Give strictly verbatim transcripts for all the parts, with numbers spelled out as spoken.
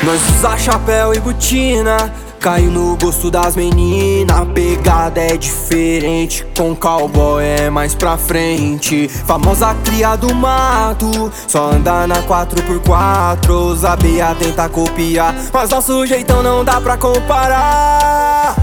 Nós usa chapéu e botina, caiu no gosto das meninas. A pegada é diferente, com cowboy é mais pra frente. Famosa cria do mato, só anda na quatro por quatro. Os A B A tenta copiar, mas nosso jeitão não dá pra comparar.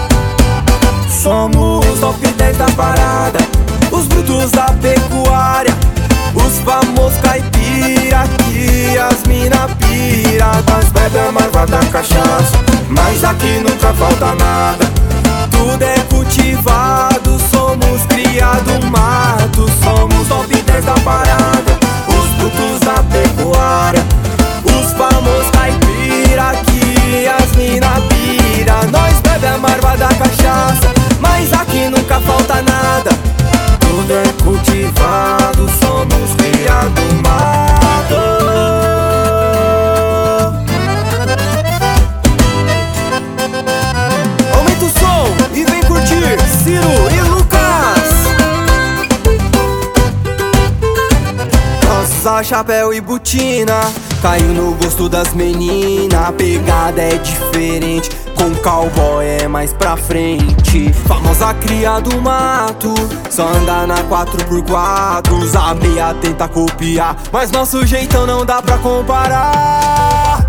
Somos os top dez da parada, os brutos da pecuária, os famosos caipira, que as mina pira. Nós bebe a marvada cachaça, mas aqui nunca falta nada. Tudo é cultivado, somos criado mato. Somos top dez da parada, os brutos da pecuária, os famosos caipira, que as mina pira. Nós bebe a marvada cachaça, mas aqui nunca falta nada. Tudo é cultivado, somos criado mato. Aumenta o som e vem curtir Ciro e Lucas. Nossa, chapéu e botina, caiu no gosto das meninas. A pegada é diferente, com cowboy é mais pra frente. Famosa cria do mato, só anda na quatro por quatro. Os A B A tenta copiar, mas nosso jeitão não dá pra comparar.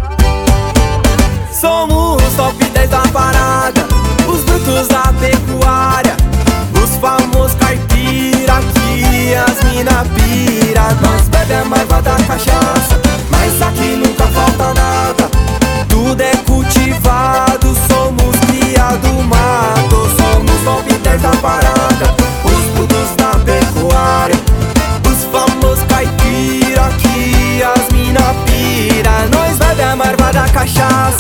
Somos os top dez da parada, os brutos da pecuária, os famosos caipira, que as mina pira. Nós bebe a marvada cachaça, mas aqui nunca falta nada. Tudo é cultivado, somos criado mato. Somos top dez da parada, os brutos da pecuária, os famosos caipira, que as mina pira. Nós bebe a marvada cachaça,